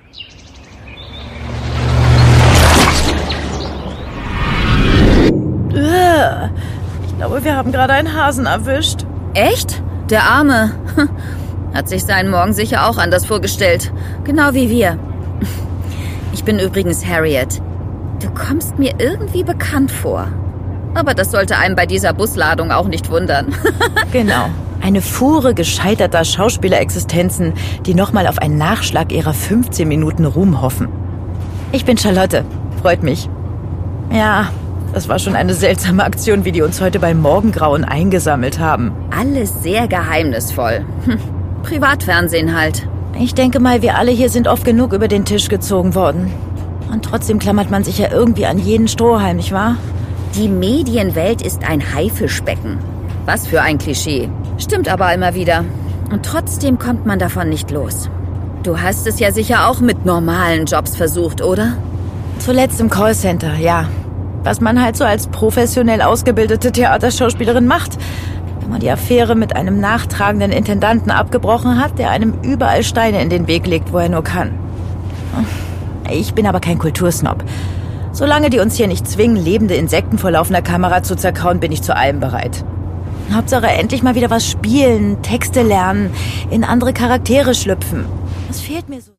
Ich glaube, wir haben gerade einen Hasen erwischt. Echt? Der Arme. Hat sich seinen Morgen sicher auch anders vorgestellt. Genau wie wir. Ich bin übrigens Harriet. Du kommst mir irgendwie bekannt vor. Aber das sollte einem bei dieser Busladung auch nicht wundern. Genau. Eine Fuhre gescheiterter Schauspielerexistenzen, die nochmal auf einen Nachschlag ihrer 15 Minuten Ruhm hoffen. Ich bin Charlotte. Freut mich. Ja, das war schon eine seltsame Aktion, wie die uns heute beim Morgengrauen eingesammelt haben. Alles sehr geheimnisvoll. Privatfernsehen halt. Ich denke mal, wir alle hier sind oft genug über den Tisch gezogen worden. Und trotzdem klammert man sich ja irgendwie an jeden Strohhalm, nicht wahr? Die Medienwelt ist ein Haifischbecken. Was für ein Klischee. Stimmt aber immer wieder. Und trotzdem kommt man davon nicht los. Du hast es ja sicher auch mit normalen Jobs versucht, oder? Zuletzt im Callcenter, ja. Was man halt so als professionell ausgebildete Theaterschauspielerin macht, wenn man die Affäre mit einem nachtragenden Intendanten abgebrochen hat, der einem überall Steine in den Weg legt, wo er nur kann. Ich bin aber kein Kultursnob. Solange die uns hier nicht zwingen, lebende Insekten vor laufender Kamera zu zerkauen, bin ich zu allem bereit. Hauptsache endlich mal wieder was spielen, Texte lernen, in andere Charaktere schlüpfen. Das fehlt mir so.